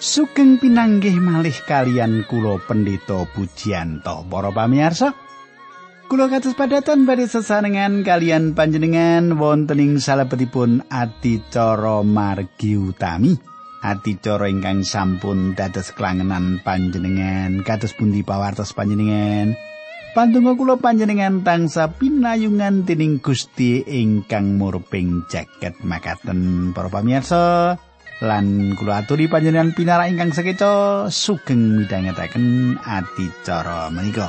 Sugeng pinanggih malih kalian kula Pendeta Pujiyanto. Para pamirsa, kula kados padatan badhe sesarengan kalian panjenengan wonten ing salebetipun adicara margi utami. Adicara ingkang sampun dados kelangenan panjenengan kados pundi pawartos panjenengan. Pandonga kula panjenengan tansah pinayungan dening Gusti ingkang murping jagat makaten. Para pamirsa, lan kula aturi panjenengan pinarak ingkang sakeca sugeng midhangetaken adicara menika.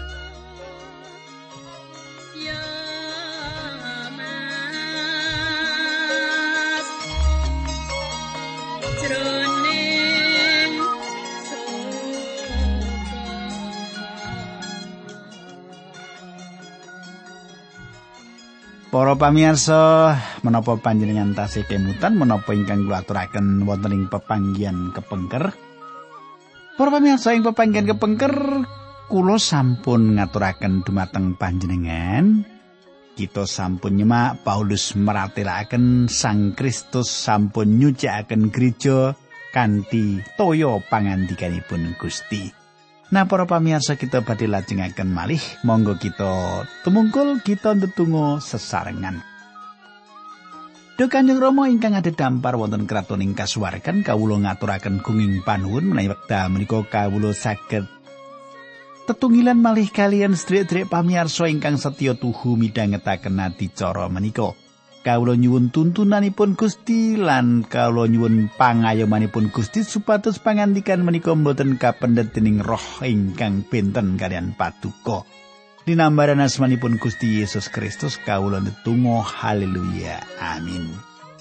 Para pamirsa, menapa panjenengan tasih kemutan menapa ingkang kula aturaken wonten ing pepanggihan kepengker? Para pamirsa, ing pepanggihan kepengker kula sampun ngaturaken dumateng panjenengan. Kita sampun nyemak Paulus meratelaken Sang Kristus sampun nyucikaken gereja kanthi toya pangandikanipun Gusti. Nah, para pamirsa, kita badhe lajengaken malih, monggo kita tumungkul kita ndedonga sesarengan. Duh Kanjeng Rama ingkang adhedhampar wonten kraton ing kasuwargan, kawula ngaturaken gunging panuwun menawi wekdal menika kawula saged tetunggilan malih kalian sedherek-sedherek pamirsa ingkang setya tuhu midhangetaken adicara menika. Kawula nyuwun tuntunanipun Gusti lan kawula nyuwun pangayomanipun Gusti supados pangandikan menika boten kapendhet dening roh ingkang benten kalian paduka. Dinambaran asmanipun Gusti Yesus Kristus kawula ndedonga haleluya. Amin.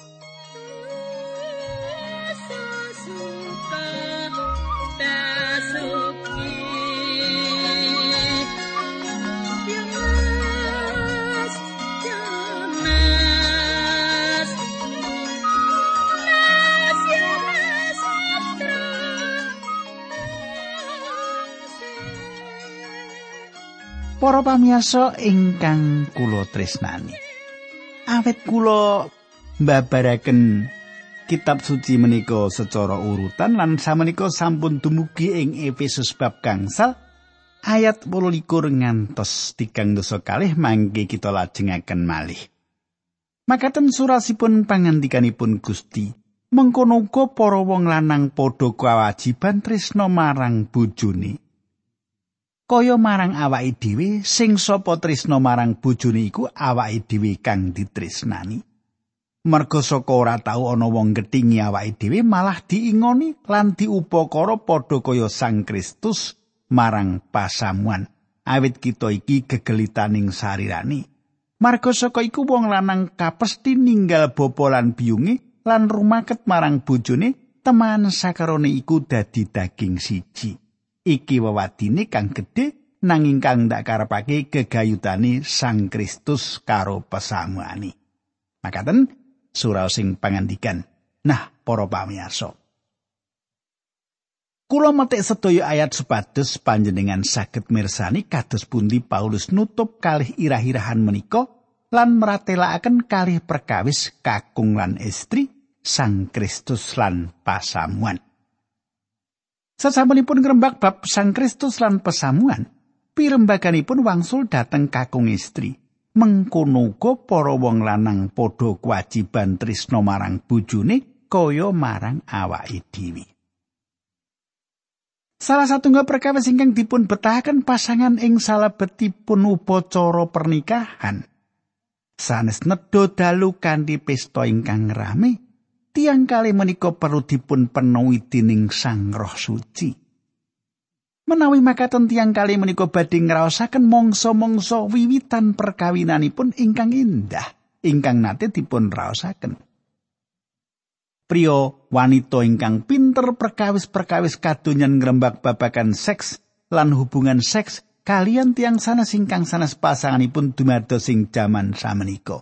Para pamirsa ingkang kula tresnani, awit kula mbabaraken kitab suci menika secara urutan lan samenika sampun dumugi ing Efesus bab gangsal ayat 28 ngantos 30 mangke kita lajengaken malih. Makaten surasipun pangandikanipun Gusti, mengkono uga para wong lanang padha kawajiban tresna marang bojone. Kaya marang awake dhewe, sing sapa tresna marang bojone iku awake dhewe kang ditresnani. Merga saka ora tau ana wong gethingi awake dhewe, malah diingoni lan diupakara padha kaya Sang Kristus marang pasamuan. Awit kita iki gegelitaning sarirane. Marga saka iku wong lanang kapesthi ninggal bapa lan biyunge lan rumaket marang bojone, teman sakarone iku dadi daging siji. Iki wewadine kang gedhe nanging kang ndak karepake gegayutane Sang Kristus karo pasamuane. Makaten surau sing pangandikan. Nah, para pamirsa, kula metek sedaya ayat supados panjenengan saged mirsani kados pundi Paulus nutup kalih irah-irahan menika lan mratelakaken kalih perkawis kakung lan istri, Sang Kristus lan pasamuan. Sasampunipun ngrembak bab Sang Kristus lan pasamuan, pirembaganipun wangsul dhateng kakung istri. Mengkono uga para wong lanang padha kewajiban tresna marang bojone kaya marang awake dhewe. Salah satunggal perkawis ingkang dipun betahaken pasangan ing salebetipun upacara pernikahan. Sanes nedha dalu kanthi pesta ingkang rame, tiyang kalih menika perlu dipun penuhi dening Sang Roh Suci. Menawi makaten tiyang kalih menika badhe ngraosaken mangsa-mangsa wiwitan perkawinanipun ingkang indah, ingkang nate dipun raosaken. Priya wanita ingkang pinter perkawis-perkawis kadonyan ngrembak babagan seks lan hubungan seks kaliyan tiyang sanes ingkang sanes pasanganipun dumados ing jaman samenika.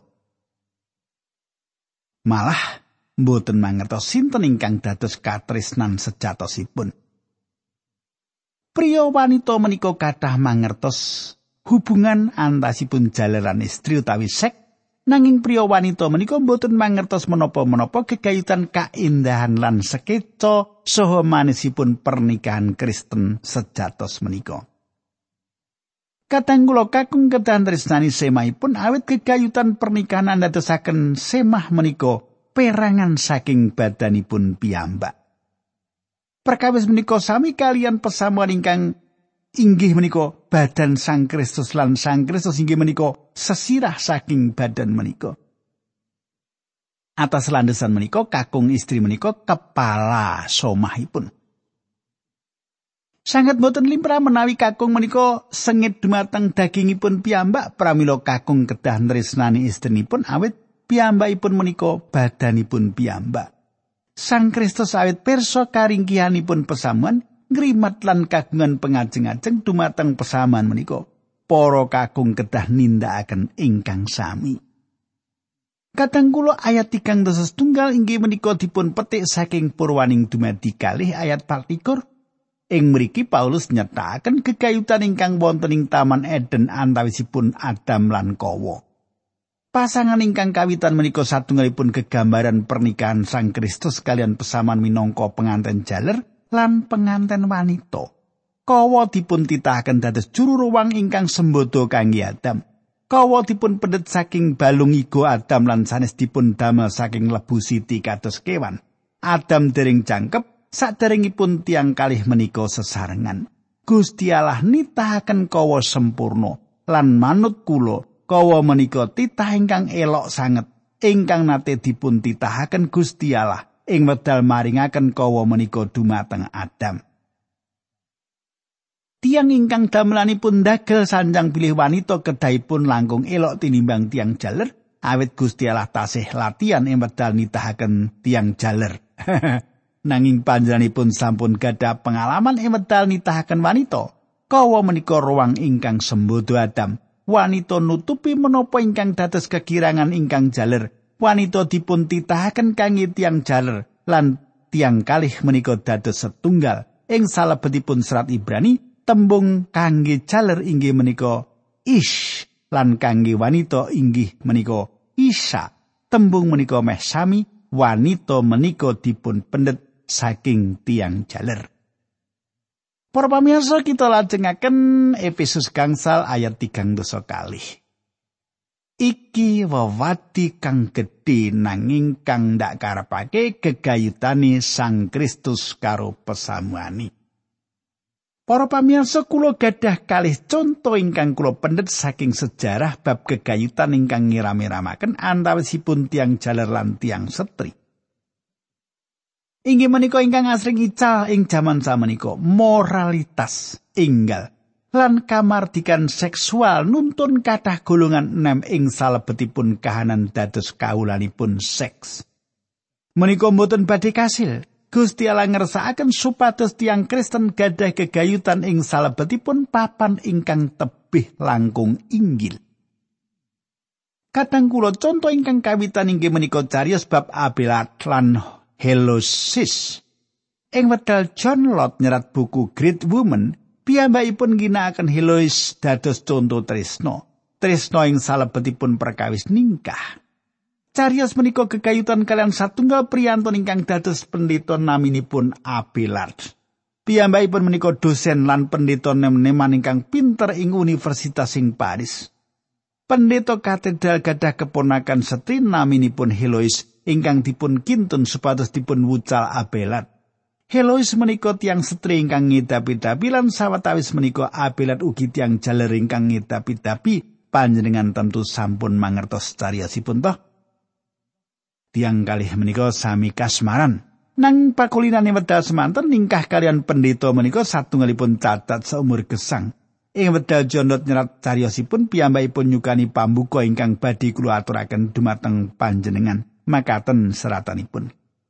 Malah mboten mangertos sinten ingkang dados katresnan sejatosipun. Priya wanita menika kathah mangertos hubungan antasipun jalaran istri utawi seks Nanging priya wanita menika boten mangertos menapa-menapa gegayutan kaendahan lan sekeca saha manisipun pernikahan Kristen sejatos menika. Kadang kula kakung kedahan tresnani semahipun awit gegayutan pernikahan andadosaken semah menika perangan saking badanipun piyambak. Perkawis menika sami kalian pesamuan ingkang inggih menika badan Sang Kristus lan Sang Kristus inggih menika sesirah saking badan menika. Atas landesan menika kakung istri menika kepala somahipun. Sangat boten limrah menawi kakung menika sengit dumateng dagingipun piyambak pramila kakung kedah tresnani istrinipun awit piyambakipun menika badanipun piyambak. Sang Kristus awit pirsa karingkihanipun pesamuan ngrimat lan kagungan pengajeng-ajeng dumateng pesamuan menika. Para kakung kedah nindakaken ingkang sami. Kadang kula ayat 3 inggih menika dipun petik saking Purwaning dumadi 2 ayat 24. Ing mriki Paulus nyetakaken gegayutan ingkang wonten ing Taman Eden antawisipun Adam lan Kawa. Pasangan ingkang kawitan menika satunggalipun gegambaran pernikahan Sang Kristus kalian pesaman minangka penganten jaler lan penganten wanita. Kawa dipun titahaken dados juru ruwang ingkang sembodo kangge Adam. Kawa dipun pendet saking balung iga Adam lan sanes dipun damel saking lebu siti kados kewan. Adam dereng jangkep saderengipun tiang kalih menika sesarengan. Gusti Allah nitahaken kawa sempurna lan manut kula kawa menika titah ingkang elok sanget ingkang nate dipun titahaken Gusti Allah ing wedal maringaken kawa menika dumateng Adam. Tiang ingkang damelanipun dagel sanjang pilih wanita kedahipun langkung elok tinimbang tiang jaler awit Gusti Allah tasih latihan ing wedal nitahaken tiang jaler. Nanging panjenenganipun sampun gadah pengalaman ing wedal nitahaken wanita. Kawa menika ruwang ingkang sembodo Adam. Wanita nutupi menapa ingkang dados kekirangan ingkang jaler. Wanita dipun titahaken kangge tiang jaler lan tiang kalih menika dados setunggal. Ing salebetipun serat Ibrani tembung kangge jaler inggih menika ish lan kangge wanita inggih menika isa. Tembung menika meh sami, wanita menika dipun pendet saking tiang jaler. Para pamirsa kita lajengaken Efesus gangsal ayat 3 kalih. Iki wewadi kang gedhe nanging kang ndak karepake gegayutane Sang Kristus karo pesamuani. Para pamirsa kula gadah kalih conto ingkang kula pendet saking sejarah bab gegayutan ingkang ngiram-iramaken antawisipun tiang jaler lan tiang setri. Inggih menika ingkang asring ical ing jaman samenika moralitas enggal lan kamardikan seksual nuntun kathah golongan enem ing salebetipun kahanan dados kawulanipun seks. Menika mboten badhe kasil. Gusti Allah ngersakaken supados tiang Kristen gadah gegayutan ing salebetipun papan ingkang tebih langkung inggil. Kadang kula conto ingkang kawitan inggih menika cariyos bab Abelard lan Helosis. Ing wedal John Lott nyerat buku Great Woman, piyambakipun ginakaken Helois dados conto tresna. Tresna ing salebetipun perkawis ningkah. Cariyos menika gegayutan kalian satunggal priyantun ingkang dados pendeta naminipun Abelard. Piyambakipun menika dosen lan pendeta nem-neman ingkang pinter ing Universitas ing Paris. Pendeta katedral gadah keponakan setri naminipun Helois ingkang dipun kintun supados dipun wucal Abelard. Helois menika tiang setri ingkang ngedapi-dapi lan sawetawis menika Abelard ugi tiang jaler ingkang ngedapi-dapi. Panjenengan tentu sampun mangertos cariyosipun toh. Tiang kalih menika sami kasmaran. Nang pakulinane wedal semanten ningkah kalian pendeta menika satunggalipun cacat seumur gesang. Ing wedal John Lott nyerat cariyosipun piyambakipun nyukani pambuka ingkang badhe kula aturaken dumateng panjenengan. Makaten seratanipun.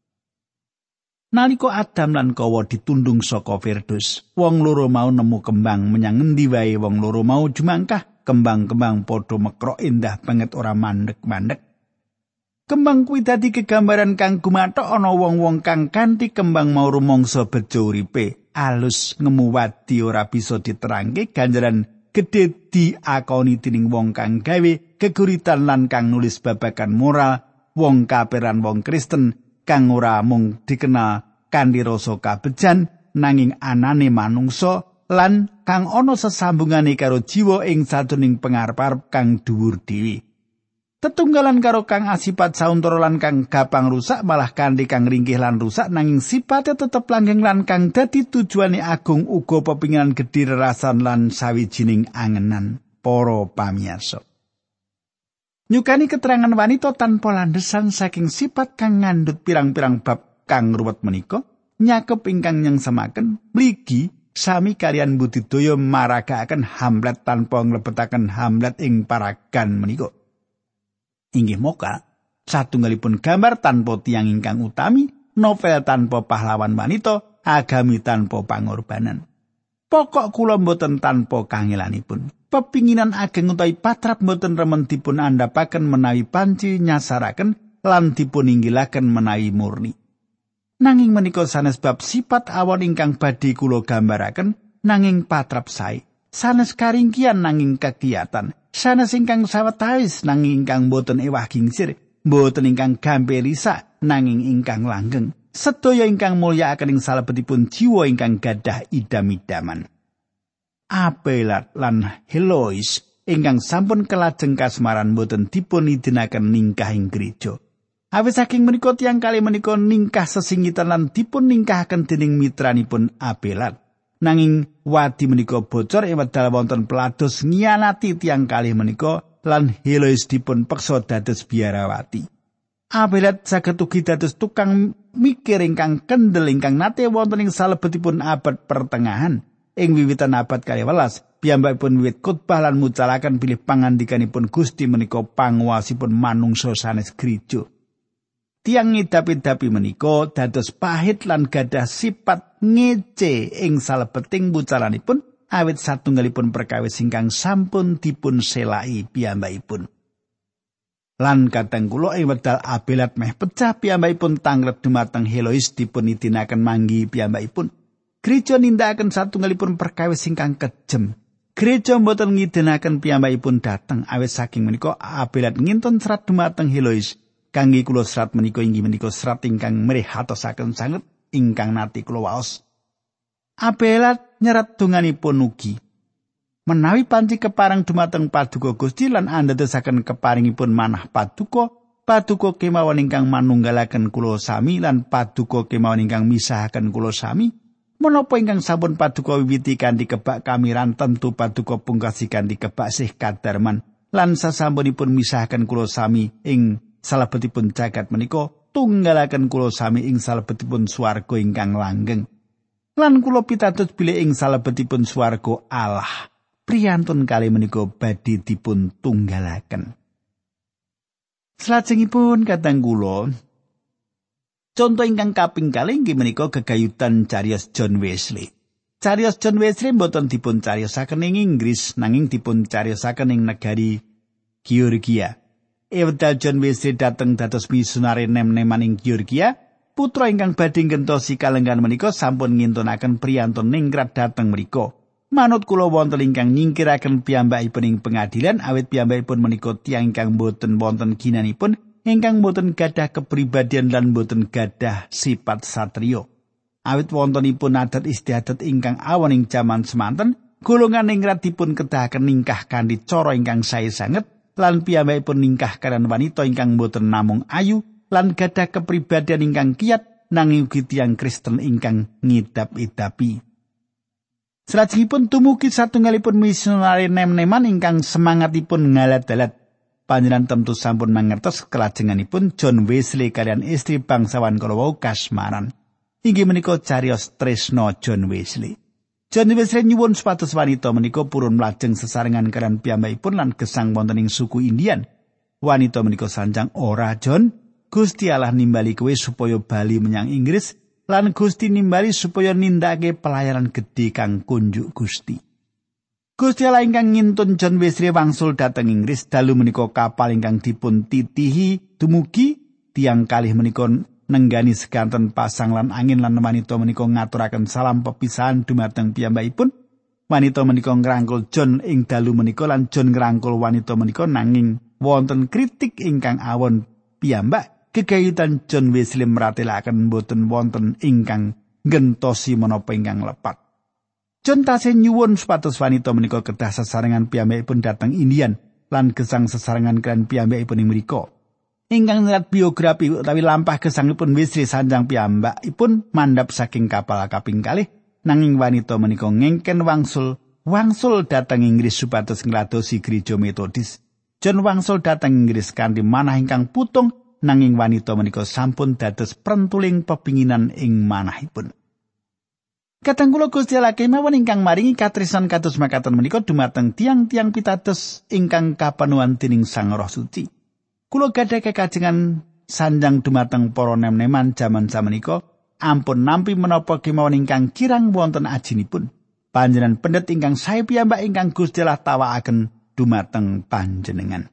Nalika Adam lan Kawa ditundung saka Firdaus, wong loro mau nemu kembang menyang ngendi wae wong loro mau jumangkah kembang-kembang padha mekrok indah banget ora mandek-mandek. Kembang kuwi dadi kegambaran kang gumathok ana wong-wong kang kanthi kembang mau rumangsa bejo uripe, alus ngemu wadi ora bisa diterangke ganjaran gedhe diakoni dening wong kang gawe geguritan lan kang nulis babagan moral, wong kaperan wong Kristen kang ora mung dikenal kanthi rasa kabejan nanging anane manungsa lan kang ana sesambungane karo jiwa ing sajroning pangarep-arep kang dhuwur dhewe. Tetunggalan karo kang asipat sauntara lan kang gampang rusak malah kanthi kang ringkih lan rusak nanging sipate tetep langgeng lan kang dadi tujuane agung uga pepinginan gedhe rerasan lan sawijining angenan para pamirsa. Nyukani keterangan wanita tanpa landesan saking sifat kang ngandhut pirang-pirang bab kang ruwet menika nyakep ingkang nyengsemaken mligi sami kalian budidaya maragakaken Hamlet tanpa nglebetaken Hamlet ing paragan menika. Inggih moga satunggalipun gambar tanpa tiyang ingkang utami, novel tanpa pahlawan wanita, agami tanpa pangorbanan. Pokok kula mboten tanpa kangelanipun. Pepinginan ageng utawi patrap mboten remen dipun andhapaken menawi panci nyasaraken lan dipun inggilaken menawi murni. Nanging menika sanes bab sifat awon ingkang badhe kula gambaraken nanging patrap sae. Sanes karingkian nanging kekiyatan. Sanes ingkang sawetawis nanging ingkang boten ewah gingsir, boten ingkang gampil risak nanging ingkang langgeng. Sedaya ingkang mulyakaken ing salebetipun jiwa ingkang gadah idam-idaman. Abelard lan Helois ingkang sampun kelajeng kasmaran boten dipun idinaken ningkah ing gereja. Awit saking menika tiyang kalih menika ningkah sesingitan lan dipun ningkahaken dening mitranipun Abelard. Nanging wadi menika bocor ing wedal wonten pelados ngianati tiyang kalih menika lan Helois dipun peksa dados biarawati. Abelard saged ugi dados tukang mikir ingkang kendel ingkang nate wonten ing salebetipun abad pertengahan. Ing wiwitan abad 12 piyambakipun wiwit khotbah lan mucalaken bilih pangandikanipun Gusti menika panguwasipun manungsa sanes gereja. Tiang ngidapi-dapi menika dados pahit lan gadah sifat ngece ing salebeting bucalanipun awit satunggalipun perkawis ingkang sampun dipun selai piyambakipun. Lan kadang kula ing wedal Abelard meh pecah piyambakipun tanglet dumateng Helois dipun idinaken manggi piyambakipun. Gereja nindakaken satunggalipun perkawis ingkang kejem. Gereja mboten ngidinaken piyambakipun dateng awit saking menika Abelard ngintun serat dumateng Helois. Kangge kula serat menika inggih menika serat ingkang mrihatosaken sanget ingkang nate kula waos. Abelard nyerat donganipun ugi. Menawi panci kepareng dumateng paduka Gusti lan andadosaken keparingipun manah paduka kemawon ingkang manunggalaken kula sami lan paduka kemawon ingkang misahaken kula sami. Menapa ingkang sampun paduka wiwiti kanthi kebak kamiran tentu paduka pungkasi kanthi kebak sih kadarman lan sasampunipun misahaken kula sami ing salebetipun jagat menika tunggalaken kula sami ing salebetipun swarga ingkang langgeng. Lan kula pitados bilih ing salebetipun swarga Allah priyantun kalih menika badhe dipun tunggalaken. Salajengipun kadang kula conto ingkang kaping kalih inggih menika gegayutan cariyos John Wesley. Cariyos John Wesley boten dipun cariyosaken ing Inggris nanging dipun cariyosaken ing negari Georgia. Ewedal John Wesley dateng dados misionari nem-neman ing Georgia, putra ingkang badhe ngentosi kalenggan menika sampun ngintunaken priyantun ningrat dateng mriku. Manut kula wonten ingkang nyingkiraken piyambakipun ing pengadilan awit piyambakipun menika tiyang ingkang boten wonten ginanipun, ingkang boten gadah kepribadian lan boten gadah sifat satriya. Awit wontenipun adat istiadat ingkang awon ing jaman semanten, golongan ningrat dipun kedahaken ningkah kanthi cara ingkang sae sanget. Lan piyambakipun ningkah kaliyan wanita ingkang boten namung ayu lan gadah kepribadian ingkang kiyat nanging ugi tiyang Kristen ingkang ngidap-idapi. Salajengipun tumugi satunggalipun misionari nem-neman ingkang semangatipun ngalat-alat. Panjenengan tentu sampun mangertos kelajenganipun John Wesley kaliyan istri bangsawan kala wau kasmaran. Inggih menika cariyos tresna John Wesley. John Wesley nyuwun supados wanita menika purun mlajeng sesarengan kaliyan piyambakipun lan gesang wonten ing suku Indian. Wanita menika sanjang ora John, Gusti Allah nimbali kowe supaya bali menyang Inggris lan Gusti nimbali supaya nindakake pelayanan gedhe kang kunjuk Gusti. Gusti Allah ingkang ngintun John Wesley wangsul dhateng Inggris dalu menika kapal ingkang dipun titihi dumugi tiyang kalih menika nenggani sekanten pasang lan angin lan wanita menika ngaturaken salam pepisahan dumateng piyambakipun wanita menika ngrangkul John ing dalu menika lan John ngrangkul wanita menika nanging wonten kritik ingkang awon piyambak gegayutan John Wesley meratelaken boten wonten ingkang ngentosi menapa ingkang lepat. John tasih nyuwun supados wanita menika kedah sesarengan piyambakipun dhateng Indian lan gesang sesarengan kan piyambakipun ing mriku. Ingkang nyerat biografi utawi lampah gesangipun Wesley sanjang piyambakipun mandhap saking kapal kaping kalih nanging wanita menika ngengken wangsul dhateng Inggris supados ngladosi gereja Metodis. John wangsul dhateng Inggris kanthi manah ingkang putung nanging wanita menika sampun dados prentuling pepinginan ing manahipun. Kadang kula Gusti Allah kemawon ingkang maringi katresnan kados makaten menika dumateng tiang-tiang pitados ingkang kapenuhan dening Sang Roh Suci. Kula gadhah kekajengan sanjang dumateng para nem-neman jaman samenika ampun nampi menapa kemawon ingkang kirang wonten ajinipun. Panjenengan pendet ingkang sae piyambak ingkang Gusti Allah tawakaken dumateng panjenengan.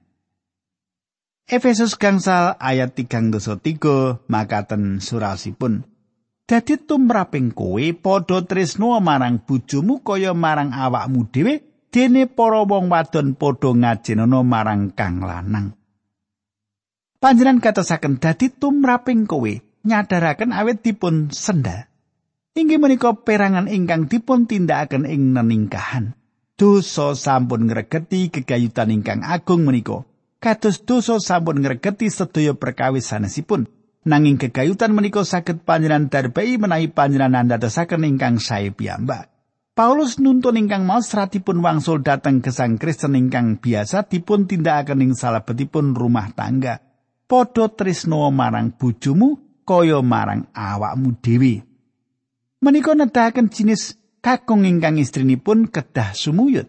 Efesus gangsal ayat 3:3 makaten surasipun. Dadi tumraping kowe padha tresna marang bojomu kaya marang awakmu dhewe, dene para wong wadon padha ngajenana marang kang lanang. Panjenengan katosaken dadi tumraping kowe nyadaraken awit dipun sendal. Inggih menika perangan ingkang dipun tindakaken ing neningkahan. Dosa sampun ngregeti gegayutan ingkang agung menika. Kados dosa sampun ngregeti sedaya perkawis sanesipun. Nanging gegayutan menika saged panjenengan darbai menawi panjenengan ndadosaken ingkang sae piyambak. Paulus nuntun ingkang maos seratipun wangsul dhateng gesang Kristen ingkang biasa dipun tindakaken ing salebetipun rumah tangga. Padha tresna marang bojomu kaya marang awakmu dhewe. Menika nedahaken jinis kakung ingkang istrinipun kedah sumuyut.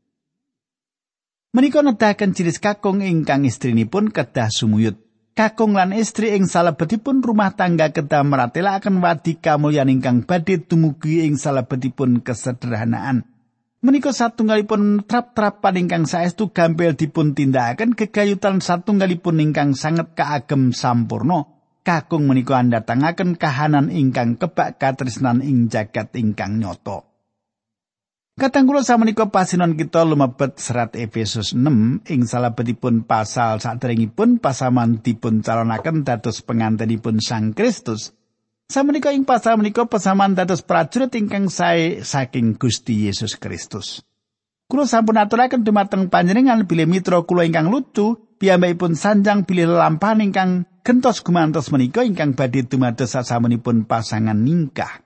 Kakung lan istri ing salebetipun rumah tangga kedah maratelaken wadi kamulyan ingkang badhe dumugi ing salebetipun kesederhanaan. Menika satunggalipun trap-trapan ingkang saestu gampil dipun tindakaken gegayutan satunggalipun ingkang sanget kaagem sampurna. Kakung menika andhatangaken kahanan ingkang kebak katresnan ing jagat ingkang nyata. Kadang kula samenika pasinon kita lumebet serat Efesus 6 ing salebetipun pasal saderengipun pasaman dipun calonaken dados pengantenipun Sang Kristus. Samenika ing pasal menika pasaman dados prajurit ingkang sae saking Gusti Yesus Kristus. Kula sampun aturaken dumateng panjenengan bilih mitra kula ingkang lucu piyambakipun sanjang bilih lelampahan ingkang gentos gumantos menika ingkang badhe dumados sasampunipun pasangan ningkah.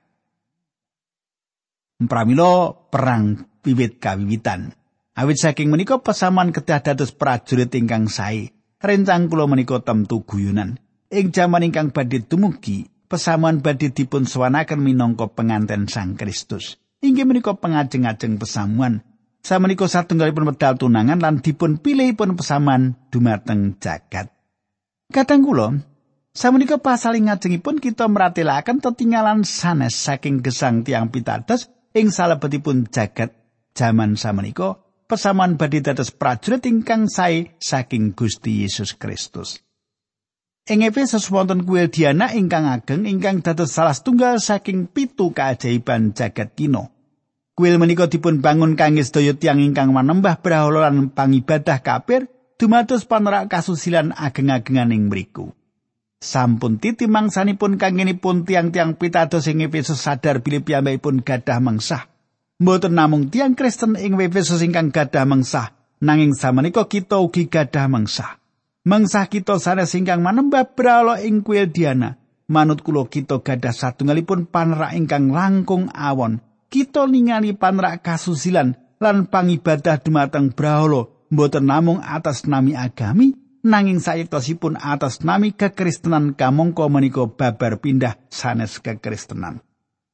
Pramila perang wiwit kawiwitan. Awit saking menika pasaman kedah dados prajurit ingkang sae. Rencang kula menika temtu guyonan. Ing jaman ingkang badhe dumugi, pasaman badhe dipun sowanaken minangka penganten Sang Kristus. Inggih menika pengajeng-ajeng pasamuan. Samenika satunggalipun medal tunangan lan dipun pilihipun pasaman dumateng jagat. Kadang kula samenika pasal ngajengipun kita meratelaken tetinggalan sanes saking gesang tiang pitados ing salebetipun jagat jaman samenika pasaman badhe dados prajurit ingkang sae saking Gusti Yesus Kristus. Ing Efesus wonten kuil Diana ingkang ageng ingkang dados salah setunggal saking 7 kaajaiban jagat kina. Kuil menika dipun bangun kangge sedaya tiyang ingkang manembah brahala lan pangibadah kafir dumados panerak kasusilan ageng-agengan ing mriku. Sampun titi mangsanipun kanggenipun tiang-tiang pitados ing Efesus sadar bilih piyambakipun gadah mengsah. Mboten namung tiang Kristen ing Efesus ingkang gadah mengsah, nanging samenika kita ugi gadah mengsah. Mengsah kita sanes ingkang manembah brahala ing kuil Diana. Manut kula kita gadah satunggalipun panerak ingkang langkung awon. Kita ningali panerak kasusilan lan pangibadah dumateng brahala mboten namung atas nami agami, nanging sayektosipun atas nami kekristenan kamangka menika babar pindah sanes kekristenan.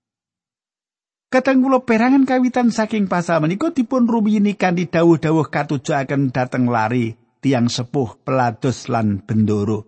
Kadang kula perangan kawitan saking pasal menika dipun rumiyini kanthi dawuh-dawuh katujuaken dhateng lari tiyang sepuh pelados lan bendoro.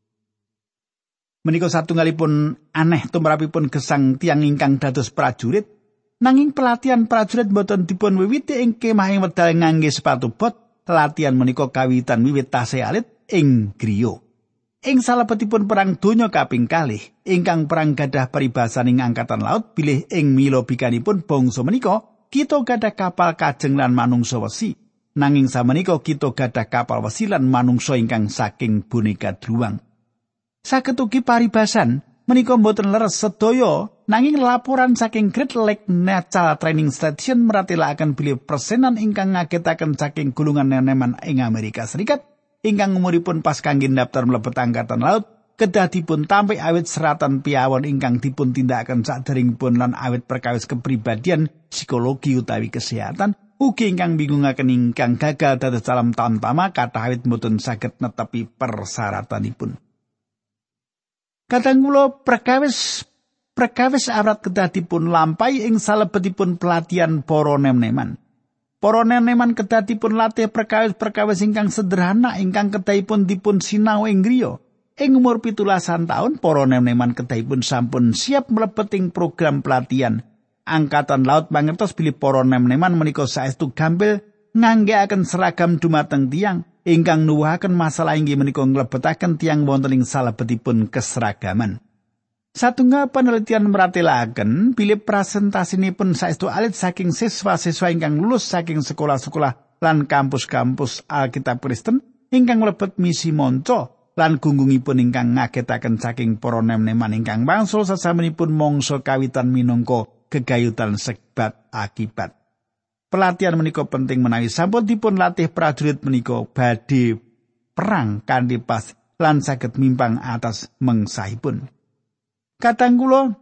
Menika satunggalipun aneh tumrapipun gesang tiyang ingkang dados prajurit, nanging pelatihan prajurit boten dipun wiwiti ing kemah ing wedal ngangge sepatu bot. Latihan menika kawitan wiwit tasih alit ing griya. Ing salebetipun perang donya kaping kalih, ingkang perang gadah paribasan ing angkatan laut bilih ing mila bikanipun bangsa menika kita gadah kapal kajeng lan manungsa wesi. Nanging samenika kita gadah kapal wesi lan manungsa ingkang saking boneka druwang. Saged ugi paribasan menika mboten leres sedaya nanging laporan saking Great Lake Naval Training Station meratelaken bilih persenan ingkang ngagetaken saking gulungan neneman ing Amerika Serikat ingkang umuripun pas kangge daftar mlebet angkatan laut kedah dipun tampik awit seratan piawon ingkang dipun tindakaken saderengipun lan awit perkawis kepribadian psikologi utawi kesehatan ugi ingkang bingungaken ingkang gagal dados dalam tamtama kathah awit mboten saged netepi persaratanipun. Kadang kula perkawis awrat kedah dipun lampahi ing salebetipun pelatihan para nem-neman. Para nem-neman kedah dipun latih perkawis-perkawis ingkang sederhana ingkang kedahipun dipun sinau ing griya. Ing umur 17 taun para nem-neman kedahipun sampun siap mlebet ing program pelatihan. Angkatan Laut mangertos bilih para nem-neman menika saestu gampil nganggekaken seragam dumateng tiyang ingkang nuwuhaken masalah inggih menika nglebetaken tiyang wonten ing salebetipun keseragaman. Satunggal penelitian meratelaken bilih presentasinipun saestu alit saking siswa-siswa ingkang lulus saking sekolah-sekolah lan kampus-kampus Alkitab Kristen ingkang mlebet misi monco lan gunggungipun ingkang ngagetaken saking para nem-neman ingkang wangsul sesamenipun mangsa kawitan minangka gegayutan sebab akibat. Pelatihan menika penting menawi sampun dipun latih prajurit menika badhe perang kanthi pas lan saged mimpang atas mengsahipun. Kadang kula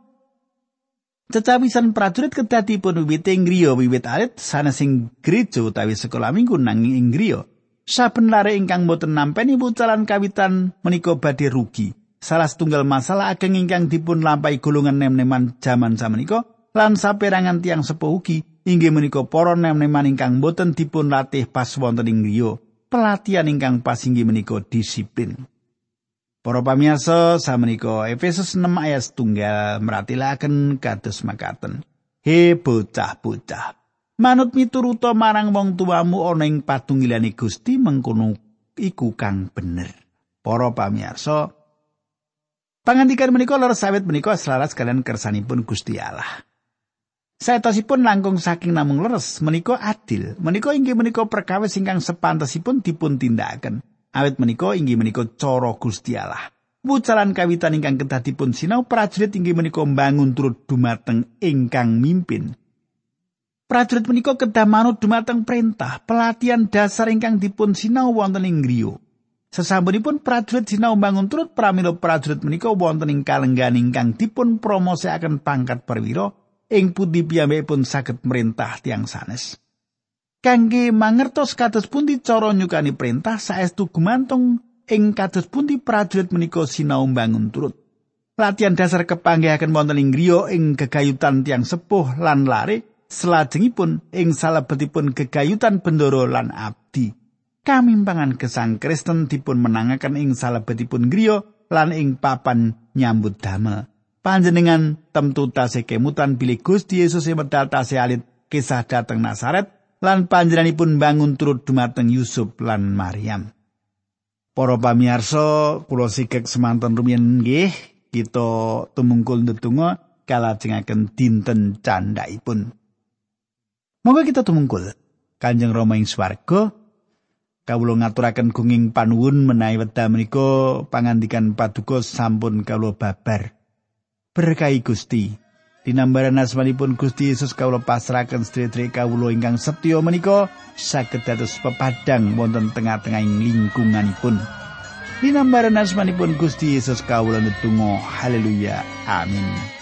cecawisan prajurit kedah dipun wiwit ing griya wiwit alit sanesing gereja utawi sekolah minggu nanging ing griya. Saben lare ingkang boten nampi wucalan kawitan menika badhe rugi. Salah setunggal masalah ageng ingkang dipun lampahi golongan nem-neman jaman samenika lan saperangan tiyang sepuh ugi inggih menika para nem-neman ingkang boten dipun latih pas wonten ing griya. Pelatihan ingkang pas inggih menika disiplin. Para pamirsa samenika Efesus 6 ayat 1 meratelaken kados makaten. He bocah-bocah, manut mituruta marang wong tuamu ana ing patunggilane Gusti mengkono iku kang bener. Para pamirsa, pangandikan menika leres sawet menika selaras kalian kersanipun Gusti Allah. Saetosipun langkung saking namung leres menika adil. Menika inggih menika perkawis ingkang sepantesipun dipun tindakaken. Awit menika inggih menika cara Gusti Allah. Wucalan kawitan ingkang kedah dipun sinau prajurit inggih menika mbangun turut dumateng ingkang mimpin. Prajurit menika kedah manut dumateng perintah, pelatihan dasar ingkang dipun sinau wonten ing griya. Sasampunipun prajurit sinau mbangun turut pramila prajurit menika wonten ing kalenggan ingkang dipun promosikaken pangkat perwira ing pundi piyambakipun saged merintah tiyang sanes. Kangge mangertos kados pundi cara nyukani perintah saestu gumantung ing kados pundi prajurit menika sinau mbangun turut. Latihan dasar kepanggihaken wonten ing griya ing gegayutan tiyang sepuh lan lare salajengipun ing salebetipun gegayutan bendoro lan abdi. Kamimpangan gesang Kristen dipun menangaken ing salebetipun griya lan ing papan nyambut damel. Panjenengan temtu tasih kemutan bilih Gusti Yesus medal tasih alit kisah dateng Nazaret lan panjenenganipun bangun turut dumateng Yusuf lan Maryam. Para pamirsa, kula sikek semanten rumiyin nggih kita tumungkul ndedonga kalajengaken dinten candhaipun. Monggo kita tumungkul. Kanjeng Rama ing swarga, kawula ngaturaken gunging panuwun menawi wekdal menika pangandikan paduka sampun kawula babar. Berkahi Gusti. Dinambaran asmanipun Gusti Yesus kawula pasrahaken sedherek kawula ingkang setya menika saged dados pepadang wonten tengah-tengahing lingkunganipun. Dinambaran asmanipun Gusti Yesus kawula ndedonga. Haleluya. Amin.